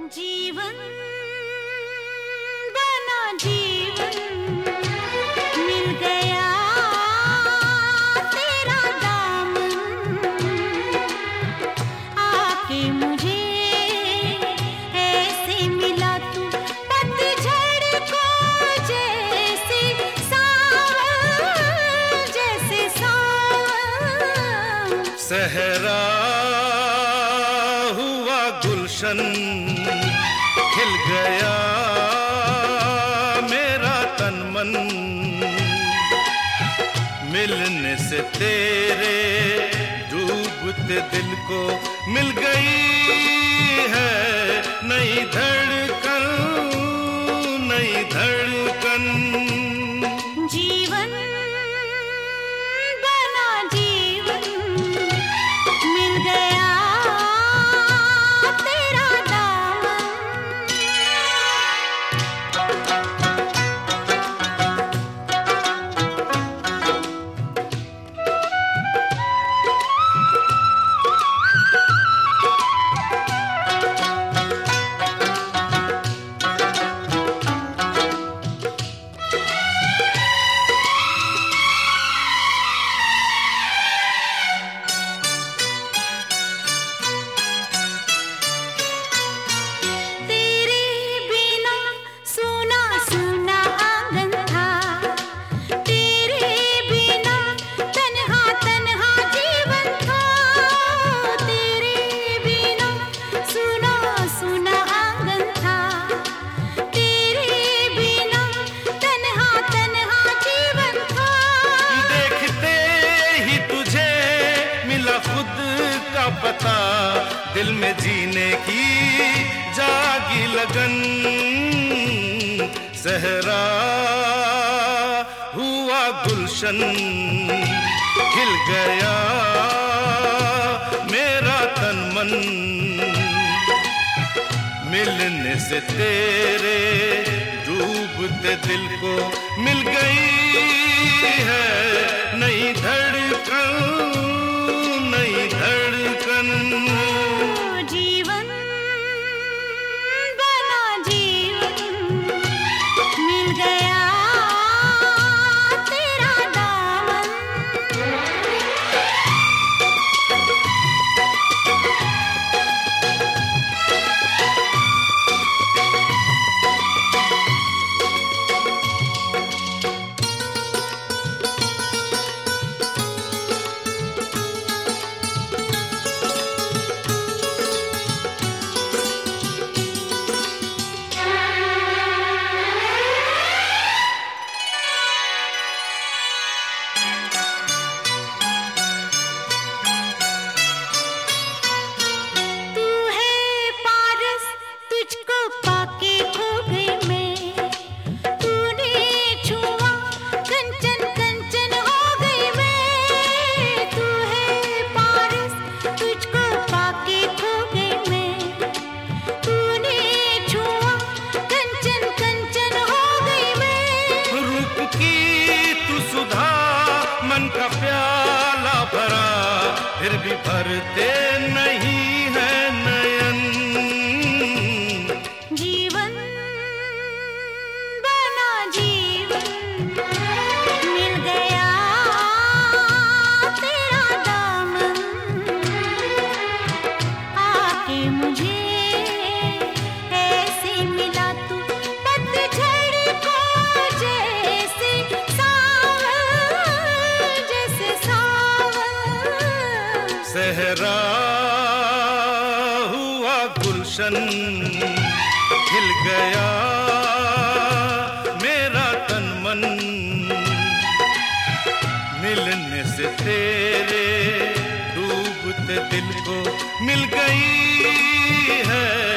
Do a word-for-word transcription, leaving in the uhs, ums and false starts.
जीवन बना जीवन मिल गया तेरा दामन आके मुझे ऐसे मिला तू पतझड़ को जैसे सावन जैसे सावन सहरा हुआ गुलशन खिल गया मेरा तन मन मिलने से तेरे डूबते दिल को मिल गई है नई धड़कन नई धड़कन जीवन बना जीवन मिल गया तेरा दामन पता दिल में जीने की जागी लगन सहरा हुआ गुलशन खिल गया मेरा तन मन मिलने से तेरे डूबते दिल को मिल गई है नई धड़कन नई धड़कन जीवन बना जीवन मिल गया तेरा दामन का प्याला भरा फिर भी भरते नहीं है नयन जीवन बना जीवन मिल गया तेरा दामन आके मुझे ऐसे मिला तू पतझड़ को जैसे सहरा हुआ गुलशन खिल गया मेरा तन मन मिलने से तेरे डूबते दिल को मिल गई है